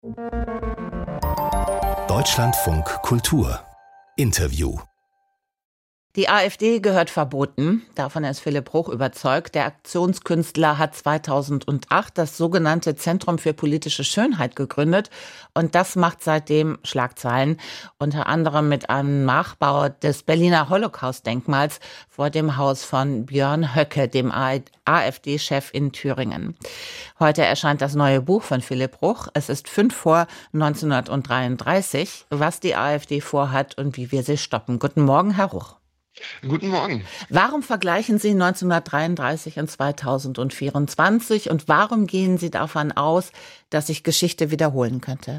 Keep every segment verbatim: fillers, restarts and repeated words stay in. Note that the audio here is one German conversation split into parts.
Deutschlandfunk Kultur Interview. Die AfD gehört verboten. Davon ist Philipp Bruch überzeugt. Der Aktionskünstler hat zweitausendacht das sogenannte Zentrum für politische Schönheit gegründet. Und das macht seitdem Schlagzeilen. Unter anderem mit einem Nachbau des Berliner Holocaust-Denkmals vor dem Haus von Björn Höcke, dem AfD-Chef in Thüringen. Heute erscheint das neue Buch von Philipp Bruch. Es ist fünf vor neunzehnhundertdreiunddreißig, was die AfD vorhat und wie wir sie stoppen. Guten Morgen, Herr Bruch. Guten Morgen. Warum vergleichen Sie neunzehnhundertdreiunddreißig und zweitausendvierundzwanzig und warum gehen Sie davon aus, dass sich Geschichte wiederholen könnte?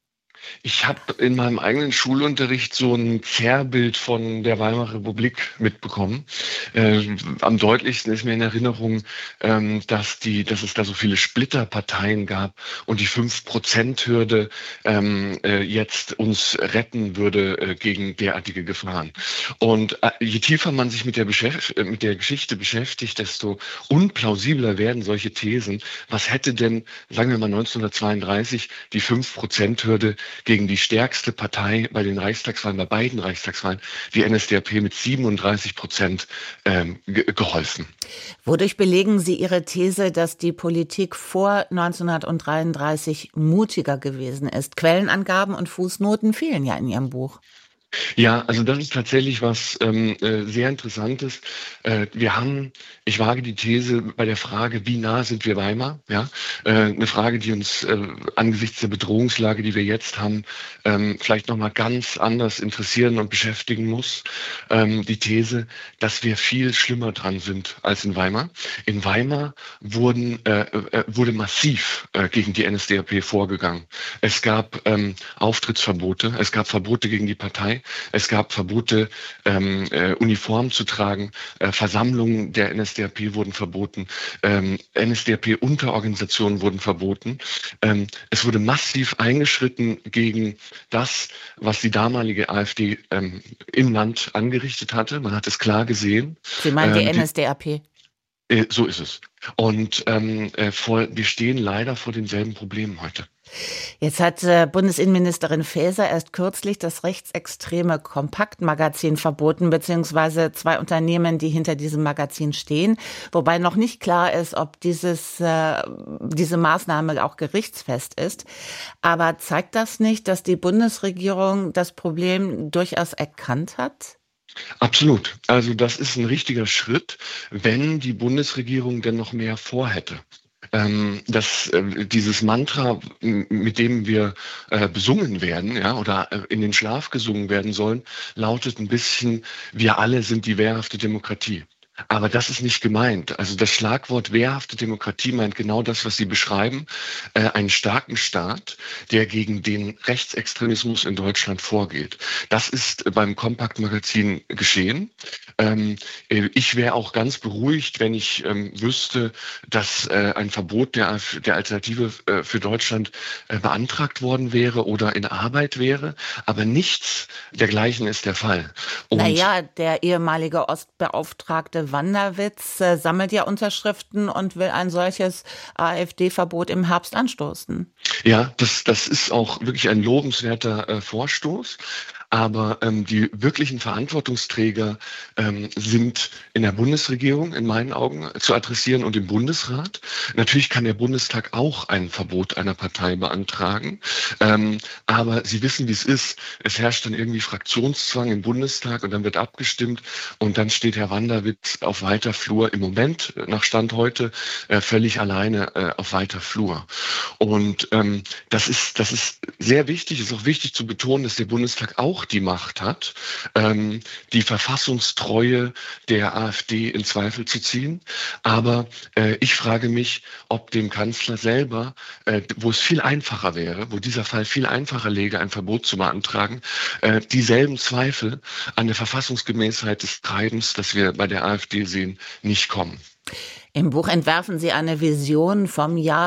Ich habe in meinem eigenen Schulunterricht so ein Zerrbild von der Weimarer Republik mitbekommen. Äh, am deutlichsten ist mir in Erinnerung, ähm, dass die, dass es da so viele Splitterparteien gab und die fünf Prozent Hürde ähm, äh, jetzt uns retten würde äh, gegen derartige Gefahren. Und äh, je tiefer man sich mit der, Beschäft- äh, mit der Geschichte beschäftigt, desto unplausibler werden solche Thesen. Was hätte denn, sagen wir mal neunzehnhundertzweiunddreißig, die fünf Prozent Hürde gegen die stärkste Partei bei den Reichstagswahlen, bei beiden Reichstagswahlen, die N S D A P mit siebenunddreißig Prozent ähm, ge- geholfen. Wodurch belegen Sie Ihre These, dass die Politik vor neunzehnhundertdreiunddreißig mutiger gewesen ist? Quellenangaben und Fußnoten fehlen ja in Ihrem Buch. Ja, also das ist tatsächlich was ähm, äh, sehr Interessantes. Äh, wir haben, ich wage die These bei der Frage, wie nah sind wir Weimar? Ja, äh, eine Frage, die uns äh, angesichts der Bedrohungslage, die wir jetzt haben, ähm, vielleicht nochmal ganz anders interessieren und beschäftigen muss. Ähm, die These, dass wir viel schlimmer dran sind als in Weimar. In Weimar wurden, äh, äh, wurde massiv äh, gegen die N S D A P vorgegangen. Es gab ähm, Auftrittsverbote, es gab Verbote gegen die Partei. Es gab Verbote, ähm, äh, Uniform zu tragen. Äh, Versammlungen der N S D A P wurden verboten. Ähm, N S D A P-Unterorganisationen wurden verboten. Ähm, es wurde massiv eingeschritten gegen das, was die damalige AfD ähm, im Land angerichtet hatte. Man hat es klar gesehen. Sie meinen die Ähm, N S D A P? Die, äh, so ist es. Und ähm, äh, vor, wir stehen leider vor denselben Problemen heute. Jetzt hat äh, Bundesinnenministerin Faeser erst kürzlich das rechtsextreme Kompakt-Magazin verboten, beziehungsweise zwei Unternehmen, die hinter diesem Magazin stehen, wobei noch nicht klar ist, ob dieses, äh, diese Maßnahme auch gerichtsfest ist. Aber zeigt das nicht, dass die Bundesregierung das Problem durchaus erkannt hat? Absolut. Also das ist ein richtiger Schritt, wenn die Bundesregierung denn noch mehr vorhätte. Ähm, das, äh, dieses Mantra, m- mit dem wir äh, besungen werden, ja, oder äh, in den Schlaf gesungen werden sollen, lautet ein bisschen: Wir alle sind die wehrhafte Demokratie. Aber das ist nicht gemeint. Also das Schlagwort wehrhafte Demokratie meint genau das, was Sie beschreiben. Äh, einen starken Staat, der gegen den Rechtsextremismus in Deutschland vorgeht. Das ist beim Kompakt-Magazin geschehen. Ähm, äh, ich wäre auch ganz beruhigt, wenn ich ähm, wüsste, dass äh, ein Verbot der, der Alternative äh, für Deutschland äh, beantragt worden wäre oder in Arbeit wäre. Aber nichts dergleichen ist der Fall. Und Naja, der ehemalige Ostbeauftragte Wanderwitz äh, sammelt ja Unterschriften und will ein solches AfD-Verbot im Herbst anstoßen. Ja, das, das ist auch wirklich ein lobenswerter äh, Vorstoß. Aber ähm, die wirklichen Verantwortungsträger ähm, sind in der Bundesregierung in meinen Augen zu adressieren und im Bundesrat. Natürlich kann der Bundestag auch ein Verbot einer Partei beantragen. Ähm, aber Sie wissen, wie es ist. Es herrscht dann irgendwie Fraktionszwang im Bundestag und dann wird abgestimmt und dann steht Herr Wanderwitz auf weiter Flur, im Moment nach Stand heute äh, völlig alleine äh, auf weiter Flur. Und ähm, das ist, das ist sehr wichtig. Es ist auch wichtig zu betonen, dass der Bundestag auch die Macht hat, ähm, die Verfassungstreue der AfD in Zweifel zu ziehen. Aber äh, ich frage mich, ob dem Kanzler selber, äh, wo es viel einfacher wäre, wo dieser Fall viel einfacher läge, ein Verbot zu beantragen, äh, dieselben Zweifel an der Verfassungsgemäßheit des Treibens, das wir bei der AfD sehen, nicht kommen. Im Buch entwerfen Sie eine Vision vom Jahr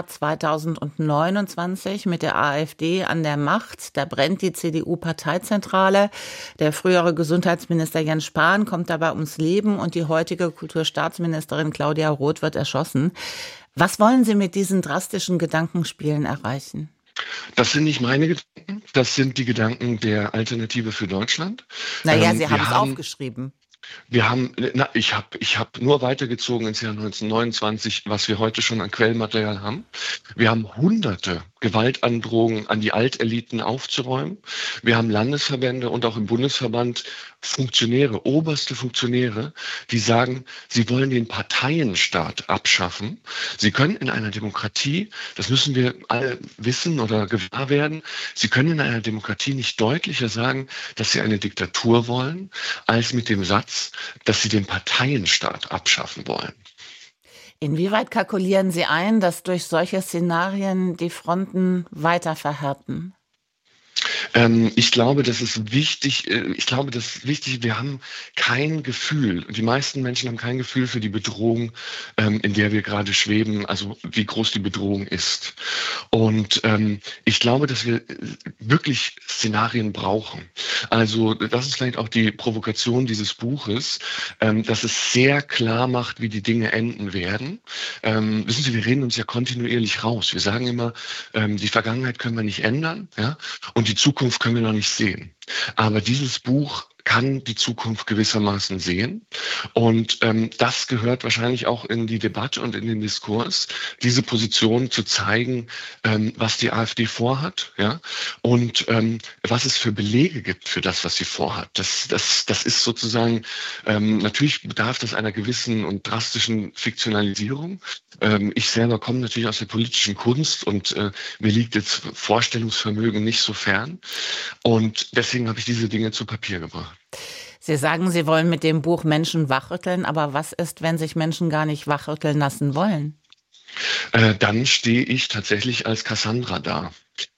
zweitausendneunundzwanzig mit der AfD an der Macht. Da brennt die C D U-Parteizentrale. Der frühere Gesundheitsminister Jens Spahn kommt dabei ums Leben und die heutige Kulturstaatsministerin Claudia Roth wird erschossen. Was wollen Sie mit diesen drastischen Gedankenspielen erreichen? Das sind nicht meine Gedanken, das sind die Gedanken der Alternative für Deutschland. Naja, Ähm, Sie haben wir es haben aufgeschrieben. Wir haben, na, ich habe ich hab nur weitergezogen ins Jahr neunzehnhundertneunundzwanzig, was wir heute schon an Quellenmaterial haben. Wir haben hunderte Gewaltandrohungen an die Alteliten aufzuräumen. Wir haben Landesverbände und auch im Bundesverband Funktionäre, oberste Funktionäre, die sagen, sie wollen den Parteienstaat abschaffen. Sie können in einer Demokratie, das müssen wir alle wissen oder gewahr werden, sie können in einer Demokratie nicht deutlicher sagen, dass sie eine Diktatur wollen, als mit dem Satz, dass sie den Parteienstaat abschaffen wollen. Inwieweit kalkulieren Sie ein, dass durch solche Szenarien die Fronten weiter verhärten? Ähm, ich glaube, das ist wichtig. äh, Ich glaube, das ist wichtig. Wir haben kein Gefühl, die meisten Menschen haben kein Gefühl für die Bedrohung, ähm, in der wir gerade schweben, also wie groß die Bedrohung ist. Und ähm, ich glaube, dass wir äh, wirklich Szenarien brauchen. Also das ist vielleicht auch die Provokation dieses Buches, ähm, dass es sehr klar macht, wie die Dinge enden werden. Ähm, wissen Sie, wir reden uns ja kontinuierlich raus. Wir sagen immer, ähm, die Vergangenheit können wir nicht ändern, ja, und die Zukunft können wir noch nicht sehen. Aber dieses Buch kann die Zukunft gewissermaßen sehen. Und ähm, das gehört wahrscheinlich auch in die Debatte und in den Diskurs, diese Position zu zeigen, ähm, was die AfD vorhat, ja, und ähm, was es für Belege gibt für das, was sie vorhat. Das, das, das ist sozusagen, ähm, natürlich bedarf das einer gewissen und drastischen Fiktionalisierung. Ähm, ich selber komme natürlich aus der politischen Kunst und äh, mir liegt jetzt Vorstellungsvermögen nicht so fern. Und deswegen habe ich diese Dinge zu Papier gebracht. Sie sagen, Sie wollen mit dem Buch Menschen wachrütteln, aber was ist, wenn sich Menschen gar nicht wachrütteln lassen wollen? Äh, dann stehe ich tatsächlich als Cassandra da.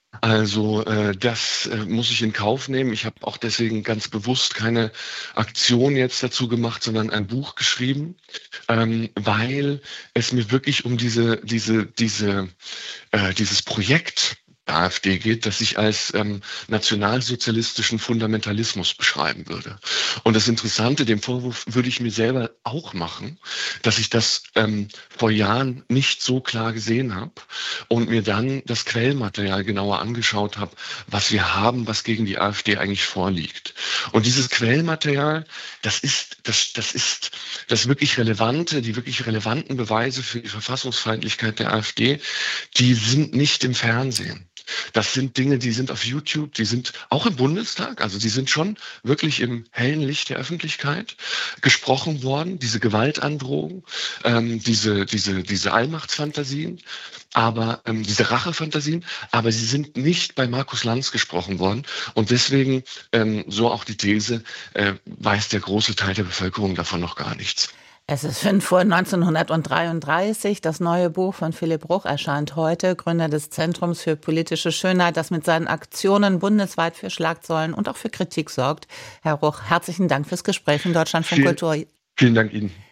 Also äh, das äh, muss ich in Kauf nehmen. Ich habe auch deswegen ganz bewusst keine Aktion jetzt dazu gemacht, sondern ein Buch geschrieben, ähm, weil es mir wirklich um diese diese diese äh, dieses Projekt AfD geht, das ich als ähm, nationalsozialistischen Fundamentalismus beschreiben würde. Und das Interessante, den Vorwurf würde ich mir selber auch machen, dass ich das ähm, vor Jahren nicht so klar gesehen habe und mir dann das Quellmaterial genauer angeschaut habe, was wir haben, was gegen die AfD eigentlich vorliegt. Und dieses Quellmaterial, das ist, das, das ist das wirklich relevante, die wirklich relevanten Beweise für die Verfassungsfeindlichkeit der AfD, die sind nicht im Fernsehen. Das sind Dinge, die sind auf YouTube, die sind auch im Bundestag, also die sind schon wirklich im hellen Licht der Öffentlichkeit gesprochen worden, diese Gewaltandrohung, ähm, diese, diese, diese Allmachtsfantasien, aber ähm, diese Rachefantasien, aber sie sind nicht bei Markus Lanz gesprochen worden. Und deswegen, ähm, so auch die These, äh, weiß der große Teil der Bevölkerung davon noch gar nichts. Es ist fünf vor neunzehnhundertdreiunddreißig. Das neue Buch von Philipp Bruch erscheint heute, Gründer des Zentrums für politische Schönheit, das mit seinen Aktionen bundesweit für Schlagzeilen und auch für Kritik sorgt. Herr Bruch, herzlichen Dank fürs Gespräch in Deutschlandfunk Kultur. Vielen Dank Ihnen.